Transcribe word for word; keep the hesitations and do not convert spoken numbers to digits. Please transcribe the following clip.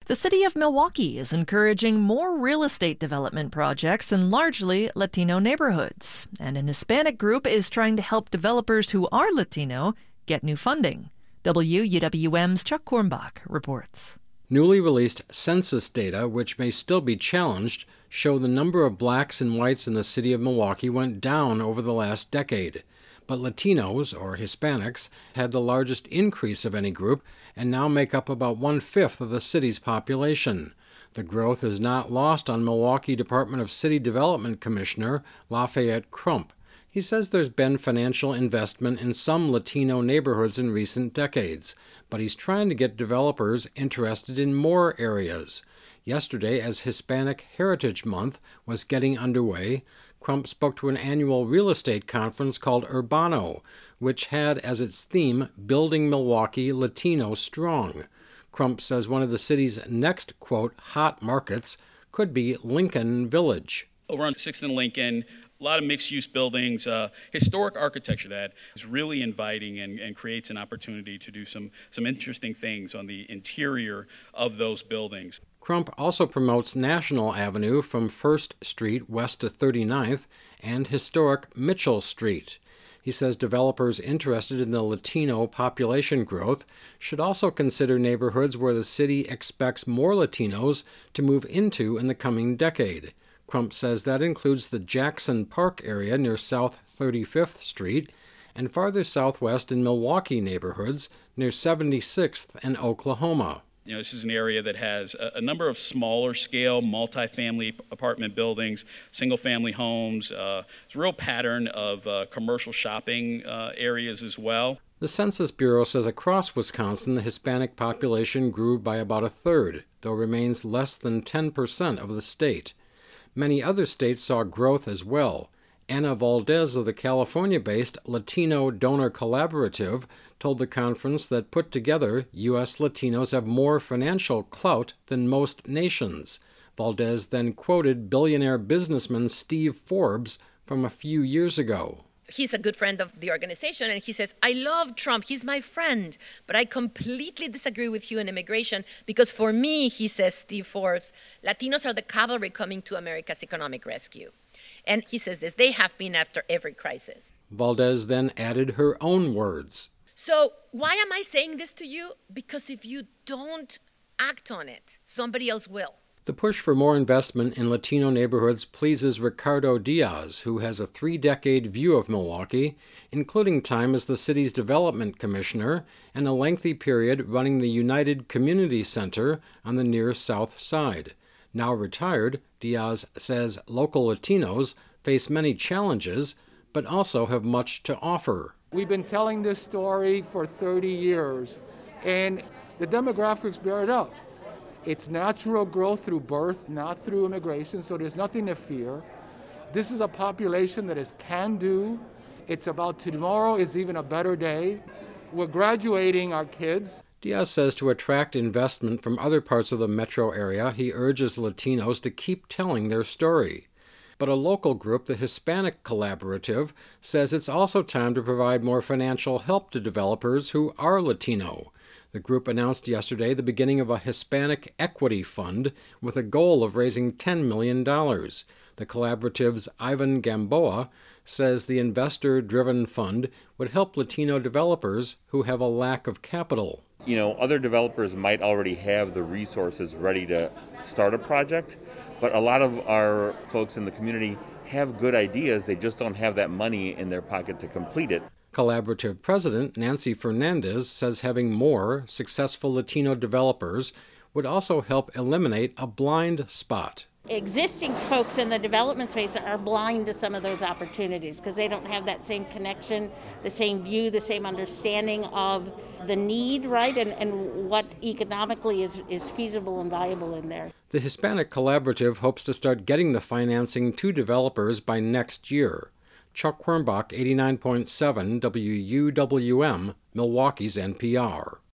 The city of Milwaukee is encouraging more real estate development projects in largely Latino neighborhoods, and an Hispanic group is trying to help developers who are Latino get new funding. W U W M's Chuck Kornbach reports. Newly released census data, which may still be challenged, show the number of blacks and whites in the city of Milwaukee went down over the last decade. But Latinos, or Hispanics, had the largest increase of any group and now make up about one-fifth of the city's population. The growth is not lost on Milwaukee Department of City Development Commissioner Lafayette Crump. He says there's been financial investment in some Latino neighborhoods in recent decades, but he's trying to get developers interested in more areas. Yesterday, as Hispanic Heritage Month was getting underway, Crump spoke to an annual real estate conference called Urbano, which had as its theme, Building Milwaukee Latino Strong. Crump says one of the city's next, quote, hot markets could be Lincoln Village. Over on sixth and Lincoln, a lot of mixed-use buildings, uh, historic architecture that is really inviting and, and creates an opportunity to do some, some interesting things on the interior of those buildings. Crump also promotes National Avenue from First Street west to thirty-ninth and historic Mitchell Street. He says developers interested in the Latino population growth should also consider neighborhoods where the city expects more Latinos to move into in the coming decade. Crump says that includes the Jackson Park area near South thirty-fifth Street and farther southwest in Milwaukee neighborhoods near seventy-sixth and Oklahoma. You know, this is an area that has a, a number of smaller scale multifamily apartment buildings, single family homes. Uh, it's a real pattern of uh, commercial shopping uh, areas as well. The Census Bureau says across Wisconsin the Hispanic population grew by about a third, though remains less than ten percent of the state. Many other states saw growth as well. Anna Valdez of the California-based Latino Donor Collaborative told the conference that put together, U S Latinos have more financial clout than most nations. Valdez then quoted billionaire businessman Steve Forbes from a few years ago. He's a good friend of the organization, and he says, I love Trump, he's my friend, but I completely disagree with you on immigration because for me, he says, Steve Forbes, Latinos are the cavalry coming to America's economic rescue. And he says this, they have been after every crisis. Valdez then added her own words. So why am I saying this to you? Because if you don't act on it, somebody else will. The push for more investment in Latino neighborhoods pleases Ricardo Diaz, who has a three-decade view of Milwaukee, including time as the city's development commissioner and a lengthy period running the United Community Center on the near south side. Now retired, Diaz says local Latinos face many challenges, but also have much to offer. We've been telling this story for thirty years, and the demographics bear it out. It's natural growth through birth, not through immigration, so there's nothing to fear. This is a population that is can-do. It's about tomorrow is even a better day. We're graduating our kids. Diaz says to attract investment from other parts of the metro area, he urges Latinos to keep telling their story. But a local group, the Hispanic Collaborative, says it's also time to provide more financial help to developers who are Latino. The group announced yesterday the beginning of a Hispanic Equity Fund with a goal of raising ten million dollars. The Collaborative's Ivan Gamboa says the investor-driven fund would help Latino developers who have a lack of capital. You know, other developers might already have the resources ready to start a project, but a lot of our folks in the community have good ideas. They just don't have that money in their pocket to complete it. Collaborative President Nancy Fernandez says having more successful Latino developers would also help eliminate a blind spot. Existing folks in the development space are blind to some of those opportunities because they don't have that same connection, the same view, the same understanding of the need, right, and, and what economically is, is feasible and valuable in there. The Hispanic Collaborative hopes to start getting the financing to developers by next year. Chuck Kornbach, eighty-nine point seven W U W M, Milwaukee's N P R.